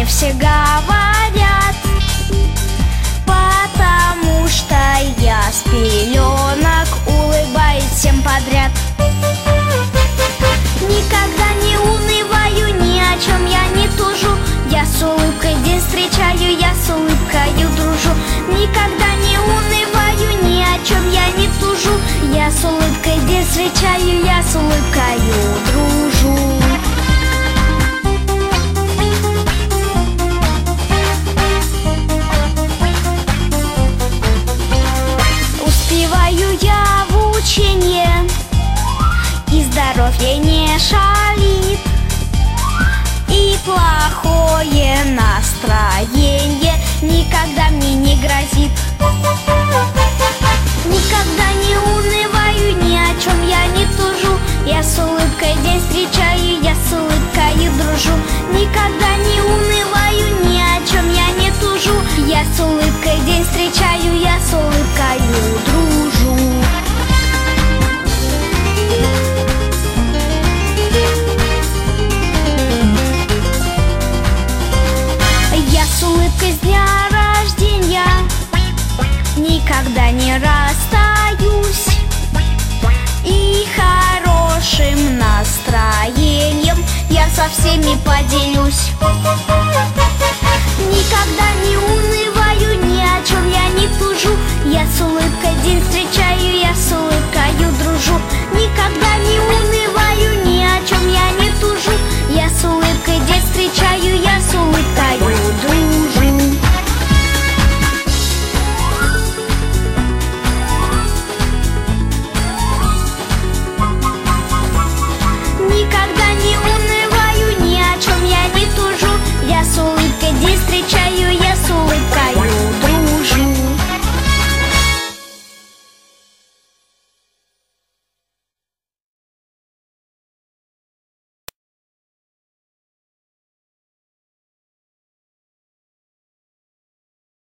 мне все говорят, потому что я с пеленок улыбаюсь всем подряд. Никогда не унываю, ни о чем я не тужу. Я с улыбкой день встречаю, я с улыбкою дружу. Никогда не унываю, ни о чем я не тужу. Я с улыбкой день встречаю, я с улыбкою дружу. Успеваю я в ученье, и здоровье не шалит, и плохое настроение никогда мне не грозит. Никогда не унываю, ни о чем я не тужу. Я с улыбкой день встречаю, я с улыбкой дружу. Никогда не унываю, ни о чем я не тужу. Я с улыбкой день встречаю, я с улыбкой дружу. Я с улыбкой с дня рождения никогда не расстаюсь, и хорошим настроением я со всеми поделюсь. Никогда